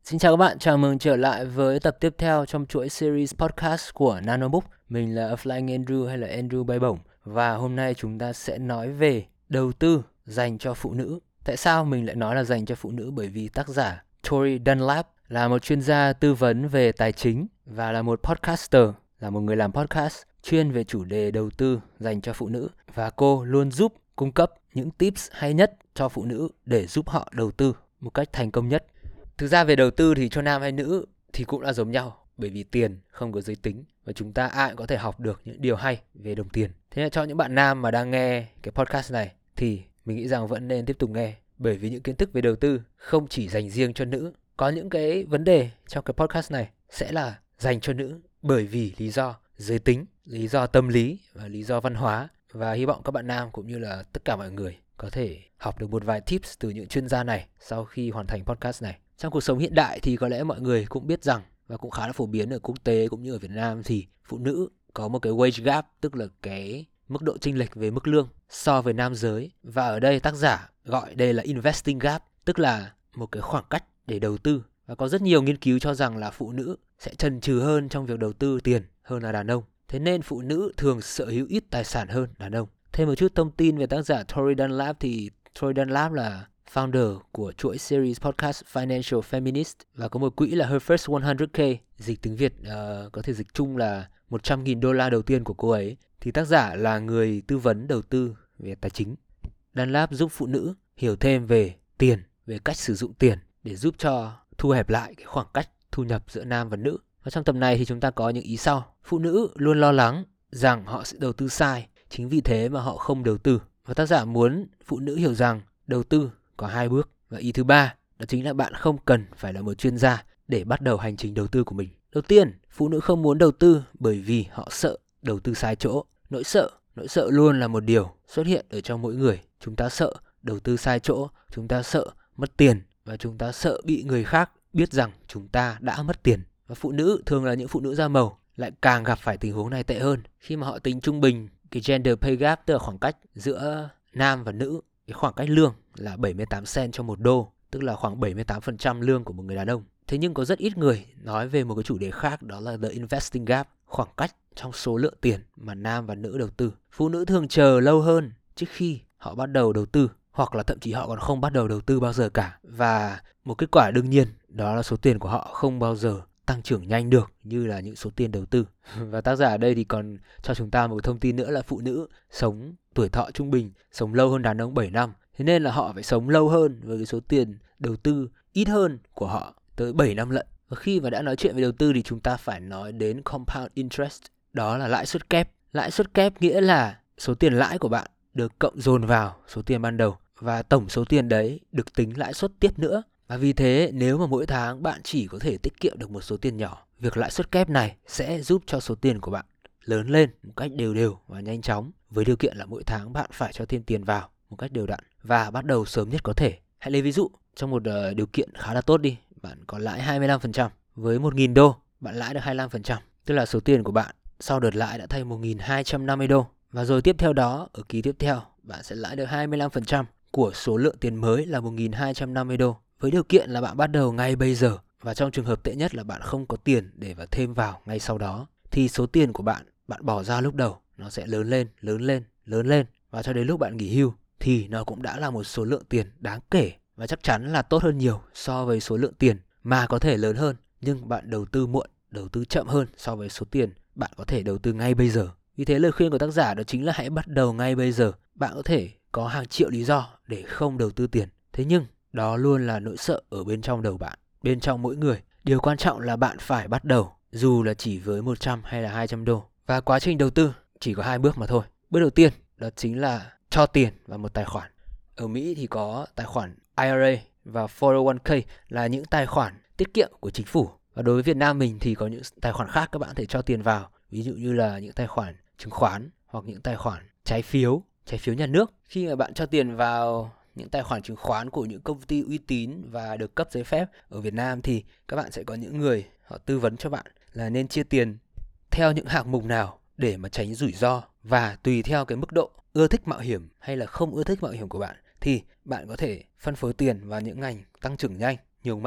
Xin chào các bạn, chào mừng trở lại với tập tiếp theo trong chuỗi series podcast của Nanobook. Mình là Flying Andrew hay là Andrew Bay Bổng. Và hôm nay chúng ta sẽ nói về đầu tư dành cho phụ nữ. Tại sao mình lại nói là dành cho phụ nữ? Bởi vì tác giả Tori Dunlap là một chuyên gia tư vấn về tài chính và là một podcaster, là một người làm podcast chuyên về chủ đề đầu tư dành cho phụ nữ. Và cô luôn cung cấp những tips hay nhất cho phụ nữ để giúp họ đầu tư một cách thành công nhất. Thực ra về đầu tư thì cho nam hay nữ thì cũng là giống nhau, bởi vì tiền không có giới tính và chúng ta ai cũng có thể học được những điều hay về đồng tiền. Thế nên cho những bạn nam mà đang nghe cái podcast này thì mình nghĩ rằng vẫn nên tiếp tục nghe, bởi vì những kiến thức về đầu tư không chỉ dành riêng cho nữ. Có những cái vấn đề trong cái podcast này sẽ là dành cho nữ bởi vì lý do giới tính, lý do tâm lý và lý do văn hóa. Và hy vọng các bạn nam cũng như là tất cả mọi người có thể học được một vài tips từ những chuyên gia này sau khi hoàn thành podcast này. Trong cuộc sống hiện đại thì có lẽ mọi người cũng biết rằng, và cũng khá là phổ biến ở quốc tế cũng như ở Việt Nam, thì phụ nữ có một cái wage gap, tức là cái mức độ chênh lệch về mức lương so với nam giới. Và ở đây tác giả gọi đây là investing gap, tức là một cái khoảng cách để đầu tư. Và có rất nhiều nghiên cứu cho rằng là phụ nữ sẽ chần chừ hơn trong việc đầu tư tiền hơn là đàn ông. Thế nên phụ nữ thường sở hữu ít tài sản hơn đàn ông. Thêm một chút thông tin về tác giả Tori Dunlap thì Tori Dunlap là founder của chuỗi series podcast Financial Feminist và có một quỹ là Her First 100K, dịch tiếng Việt có thể dịch chung là 100.000 đô la đầu tiên của cô ấy. Thì tác giả là người tư vấn đầu tư về tài chính. Dunlap giúp phụ nữ hiểu thêm về tiền, về cách sử dụng tiền để giúp cho thu hẹp lại cái khoảng cách thu nhập giữa nam và nữ. Và trong tập này thì chúng ta có những ý sau. Phụ nữ luôn lo lắng rằng họ sẽ đầu tư sai, chính vì thế mà họ không đầu tư. Và tác giả muốn phụ nữ hiểu rằng đầu tư có 2 bước. Và ý thứ ba, đó chính là bạn không cần phải là một chuyên gia để bắt đầu hành trình đầu tư của mình. Đầu tiên, phụ nữ không muốn đầu tư bởi vì họ sợ đầu tư sai chỗ. Nỗi sợ luôn là một điều xuất hiện ở trong mỗi người. Chúng ta sợ đầu tư sai chỗ, chúng ta sợ mất tiền và chúng ta sợ bị người khác biết rằng chúng ta đã mất tiền. Và phụ nữ, thường là những phụ nữ da màu, lại càng gặp phải tình huống này tệ hơn. Khi mà họ tính trung bình cái gender pay gap, tức là khoảng cách giữa nam và nữ, cái khoảng cách lương là 78 cent cho 1 đô, tức là khoảng 78% lương của một người đàn ông. Thế nhưng có rất ít người nói về một cái chủ đề khác, đó là the investing gap, khoảng cách trong số lượng tiền mà nam và nữ đầu tư. Phụ nữ thường chờ lâu hơn trước khi họ bắt đầu đầu tư, hoặc là thậm chí họ còn không bắt đầu đầu tư bao giờ cả. Và một kết quả đương nhiên đó là số tiền của họ không bao giờ tăng trưởng nhanh được như là những số tiền đầu tư. Và tác giả ở đây thì còn cho chúng ta một thông tin nữa là phụ nữ sống tuổi thọ trung bình sống lâu hơn đàn ông 7 năm. Thế nên là họ phải sống lâu hơn với cái số tiền đầu tư ít hơn của họ tới 7 năm lận. Và khi mà đã nói chuyện về đầu tư thì chúng ta phải nói đến compound interest, đó là lãi suất kép. Lãi suất kép nghĩa là số tiền lãi của bạn được cộng dồn vào số tiền ban đầu và tổng số tiền đấy được tính lãi suất tiếp nữa. Và vì thế nếu mà mỗi tháng bạn chỉ có thể tiết kiệm được một số tiền nhỏ, việc lãi suất kép này sẽ giúp cho số tiền của bạn lớn lên một cách đều đều và nhanh chóng, với điều kiện là mỗi tháng bạn phải cho thêm tiền vào một cách đều đặn và bắt đầu sớm nhất có thể. Hãy lấy ví dụ, trong một điều kiện khá là tốt đi, bạn có lãi 25%, với 1.000 đô bạn lãi được 25%, tức là số tiền của bạn sau đợt lãi đã thành 1.250 đô. Và rồi tiếp theo đó, ở kỳ tiếp theo, bạn sẽ lãi được 25% của số lượng tiền mới là 1.250 đô. Với điều kiện là bạn bắt đầu ngay bây giờ, và trong trường hợp tệ nhất là bạn không có tiền để vào thêm vào ngay sau đó, thì số tiền của bạn bỏ ra lúc đầu nó sẽ lớn lên và cho đến lúc bạn nghỉ hưu thì nó cũng đã là một số lượng tiền đáng kể và chắc chắn là tốt hơn nhiều so với số lượng tiền mà có thể lớn hơn nhưng bạn đầu tư muộn, đầu tư chậm hơn so với số tiền bạn có thể đầu tư ngay bây giờ. Vì thế lời khuyên của tác giả đó chính là hãy bắt đầu ngay bây giờ. Bạn có thể có hàng triệu lý do để không đầu tư tiền, thế nhưng đó luôn là nỗi sợ ở bên trong đầu bạn, bên trong mỗi người. Điều quan trọng là bạn phải bắt đầu, dù là chỉ với 100 hay là 200 đô. Và quá trình đầu tư chỉ có 2 bước mà thôi. Bước đầu tiên đó chính là cho tiền vào một tài khoản. Ở Mỹ thì có tài khoản IRA và 401k là những tài khoản tiết kiệm của chính phủ. Và đối với Việt Nam mình thì có những tài khoản khác các bạn có thể cho tiền vào. Ví dụ như là những tài khoản chứng khoán hoặc những tài khoản trái phiếu nhà nước. Khi mà bạn cho tiền vào những tài khoản chứng khoán của những công ty uy tín và được cấp giấy phép ở Việt Nam thì các bạn sẽ có những người họ tư vấn cho bạn là nên chia tiền theo những hạng mục nào để mà tránh rủi ro, và tùy theo cái mức độ ưa thích mạo hiểm hay là không ưa thích mạo hiểm của bạn thì bạn có thể phân phối tiền vào những ngành tăng trưởng nhanh, nhiều mạo hiểm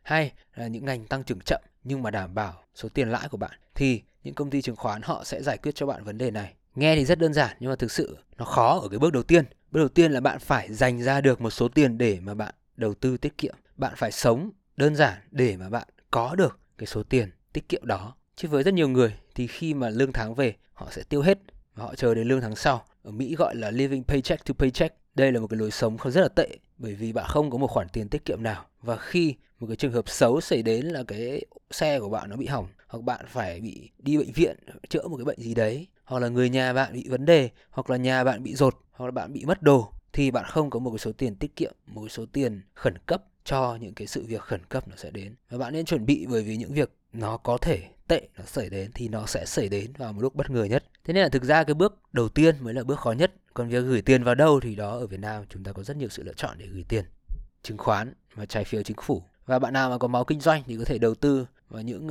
hay là những ngành tăng trưởng chậm nhưng mà đảm bảo số tiền lãi của bạn, thì những công ty chứng khoán họ sẽ giải quyết cho bạn vấn đề này. Nghe thì rất đơn giản nhưng mà thực sự nó khó ở cái bước đầu tiên. Bước đầu tiên là bạn phải dành ra được một số tiền để mà bạn đầu tư tiết kiệm. Bạn phải sống đơn giản để mà bạn có được cái số tiền tiết kiệm đó. Chứ với rất nhiều người thì khi mà lương tháng về họ sẽ tiêu hết và họ chờ đến lương tháng sau. Ở Mỹ gọi là living paycheck to paycheck. Đây là một cái lối sống rất là tệ, bởi vì bạn không có một khoản tiền tiết kiệm nào. Và khi một cái trường hợp xấu xảy đến là cái xe của bạn nó bị hỏng, hoặc bạn phải bị đi bệnh viện chữa một cái bệnh gì đấy, hoặc là người nhà bạn bị vấn đề, hoặc là nhà bạn bị dột, hoặc là bạn bị mất đồ, thì bạn không có một cái số tiền tiết kiệm, một cái số tiền khẩn cấp cho những cái sự việc khẩn cấp nó sẽ đến. Và bạn nên chuẩn bị, bởi vì những việc nó có thể tệ nó xảy đến thì nó sẽ xảy đến vào một lúc bất ngờ nhất. Thế nên là thực ra cái bước đầu tiên mới là bước khó nhất. Còn việc gửi tiền vào đâu thì đó, ở Việt Nam chúng ta có rất nhiều sự lựa chọn để gửi tiền: chứng khoán và trái phiếu chính phủ. Và bạn nào mà có máu kinh doanh thì có thể đầu tư vào những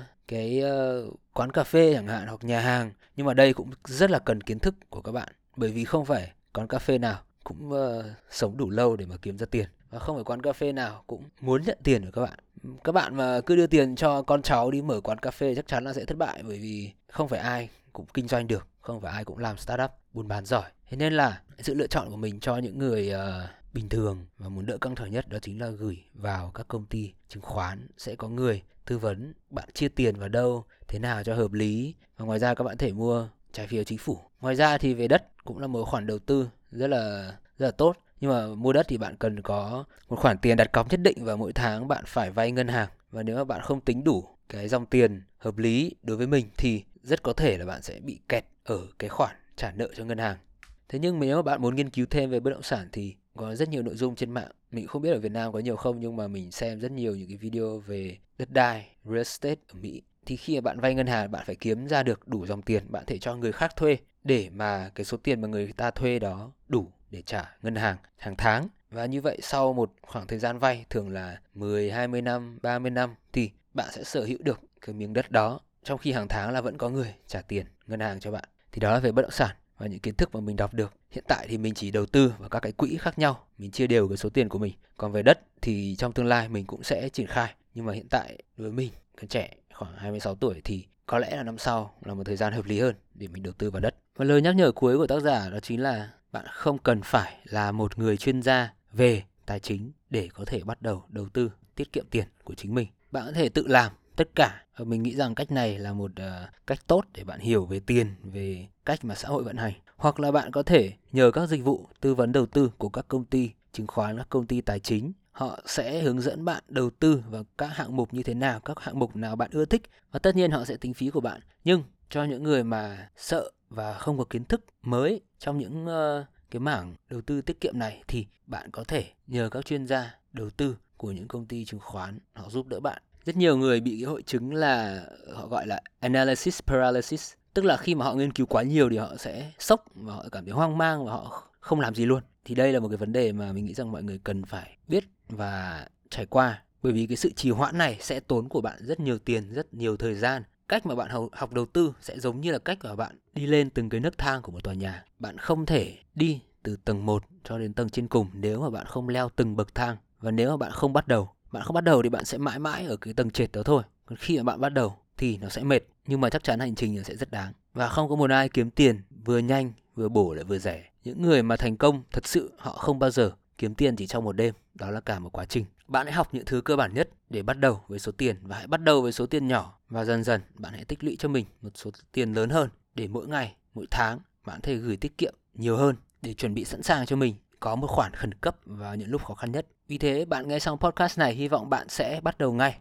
quán cà phê chẳng hạn, hoặc nhà hàng. Nhưng mà đây cũng rất là cần kiến thức của các bạn, bởi vì không phải quán cà phê nào cũng sống đủ lâu để mà kiếm ra tiền, và không phải quán cà phê nào cũng muốn nhận tiền của các bạn. Các bạn mà cứ đưa tiền cho con cháu đi mở quán cà phê chắc chắn là sẽ thất bại, bởi vì không phải ai cũng kinh doanh được, không phải ai cũng làm startup buôn bán giỏi. Thế nên là sự lựa chọn của mình cho những người bình thường và muốn đỡ căng thẳng nhất đó chính là gửi vào các công ty chứng khoán. Sẽ có người tư vấn bạn chia tiền vào đâu, thế nào cho hợp lý. Và ngoài ra các bạn thể mua trái phiếu chính phủ. Ngoài ra thì về đất cũng là một khoản đầu tư rất là tốt. Nhưng mà mua đất thì bạn cần có một khoản tiền đặt cọc nhất định, và mỗi tháng bạn phải vay ngân hàng. Và nếu mà bạn không tính đủ cái dòng tiền hợp lý đối với mình thì rất có thể là bạn sẽ bị kẹt ở cái khoản trả nợ cho ngân hàng. Thế nhưng nếu mà bạn muốn nghiên cứu thêm về bất động sản thì có rất nhiều nội dung trên mạng. Mình không biết ở Việt Nam có nhiều không, nhưng mà mình xem rất nhiều những cái video về đất đai, real estate ở Mỹ. Thì khi mà bạn vay ngân hàng, bạn phải kiếm ra được đủ dòng tiền bạn thể cho người khác thuê, để mà cái số tiền mà người ta thuê đó đủ để trả ngân hàng hàng tháng. Và như vậy sau một khoảng thời gian vay, thường là 10, 20 năm, 30 năm, thì bạn sẽ sở hữu được cái miếng đất đó, trong khi hàng tháng là vẫn có người trả tiền ngân hàng cho bạn. Thì đó là về bất động sản và những kiến thức mà mình đọc được. Hiện tại thì mình chỉ đầu tư vào các cái quỹ khác nhau, mình chia đều cái số tiền của mình. Còn về đất thì trong tương lai mình cũng sẽ triển khai. Nhưng mà hiện tại đối với mình, còn trẻ khoảng 26 tuổi, thì có lẽ là năm sau là một thời gian hợp lý hơn để mình đầu tư vào đất. Và lời nhắc nhở cuối của tác giả đó chính là bạn không cần phải là một người chuyên gia về tài chính để có thể bắt đầu đầu tư, tiết kiệm tiền của chính mình. Bạn có thể tự làm tất cả. Và mình nghĩ rằng cách này là một cách tốt để bạn hiểu về tiền, về cách mà xã hội vận hành. Hoặc là bạn có thể nhờ các dịch vụ tư vấn đầu tư của các công ty chứng khoán, các công ty tài chính. Họ sẽ hướng dẫn bạn đầu tư vào các hạng mục như thế nào, các hạng mục nào bạn ưa thích. Và tất nhiên họ sẽ tính phí của bạn. Nhưng cho những người mà sợ và không có kiến thức mới trong những cái mảng đầu tư tiết kiệm này, thì bạn có thể nhờ các chuyên gia đầu tư của những công ty chứng khoán, họ giúp đỡ bạn. Rất nhiều người bị cái hội chứng là họ gọi là analysis paralysis, tức là khi mà họ nghiên cứu quá nhiều thì họ sẽ sốc và họ cảm thấy hoang mang và họ không làm gì luôn. Thì đây là một cái vấn đề mà mình nghĩ rằng mọi người cần phải biết và trải qua, bởi vì cái sự trì hoãn này sẽ tốn của bạn rất nhiều tiền, rất nhiều thời gian. Cách mà bạn học đầu tư sẽ giống như là cách mà bạn đi lên từng cái nấc thang của một tòa nhà. Bạn không thể đi từ tầng 1 cho đến tầng trên cùng nếu mà bạn không leo từng bậc thang. Và nếu mà bạn không bắt đầu thì bạn sẽ mãi mãi ở cái tầng trệt đó thôi. Còn khi mà bạn bắt đầu thì nó sẽ mệt, nhưng mà chắc chắn hành trình nó sẽ rất đáng. Và không có một ai kiếm tiền vừa nhanh, vừa bổ lại vừa rẻ. Những người mà thành công thật sự họ không bao giờ kiếm tiền chỉ trong một đêm. Đó là cả một quá trình. Bạn hãy học những thứ cơ bản nhất để bắt đầu với số tiền, và hãy bắt đầu với số tiền nhỏ, và dần dần bạn hãy tích lũy cho mình một số tiền lớn hơn, để mỗi ngày, mỗi tháng bạn có thể gửi tiết kiệm nhiều hơn, để chuẩn bị sẵn sàng cho mình có một khoản khẩn cấp vào những lúc khó khăn nhất. Vì thế bạn nghe xong podcast này, hy vọng bạn sẽ bắt đầu ngay.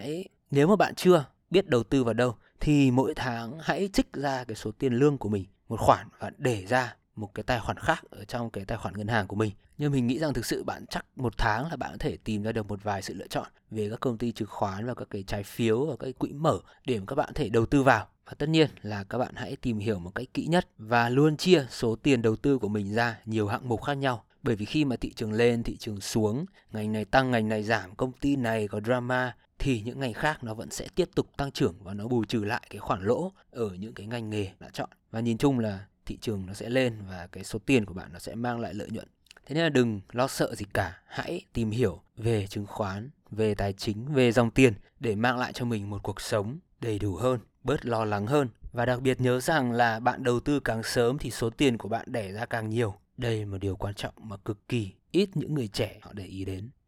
Nếu mà bạn chưa biết đầu tư vào đâu thì mỗi tháng hãy trích ra cái số tiền lương của mình một khoản và để ra một cái tài khoản khác ở trong cái tài khoản ngân hàng của mình. Nhưng mình nghĩ rằng thực sự bạn chắc một tháng là bạn có thể tìm ra được một vài sự lựa chọn về các công ty chứng khoán và các cái trái phiếu và các cái quỹ mở để mà các bạn có thể đầu tư vào. Và tất nhiên là các bạn hãy tìm hiểu một cách kỹ nhất và luôn chia số tiền đầu tư của mình ra nhiều hạng mục khác nhau. Bởi vì khi mà thị trường lên, thị trường xuống, ngành này tăng, ngành này giảm, công ty này có drama, thì những ngành khác nó vẫn sẽ tiếp tục tăng trưởng và nó bù trừ lại cái khoản lỗ ở những cái ngành nghề đã chọn. Và nhìn chung là thị trường nó sẽ lên và cái số tiền của bạn nó sẽ mang lại lợi nhuận. Thế nên là đừng lo sợ gì cả, hãy tìm hiểu về chứng khoán về tài chính, về dòng tiền để mang lại cho mình một cuộc sống đầy đủ hơn, bớt lo lắng hơn. Và đặc biệt nhớ rằng là bạn đầu tư càng sớm thì số tiền của bạn đẻ ra càng nhiều. Đây là một điều quan trọng mà cực kỳ ít những người trẻ họ để ý đến.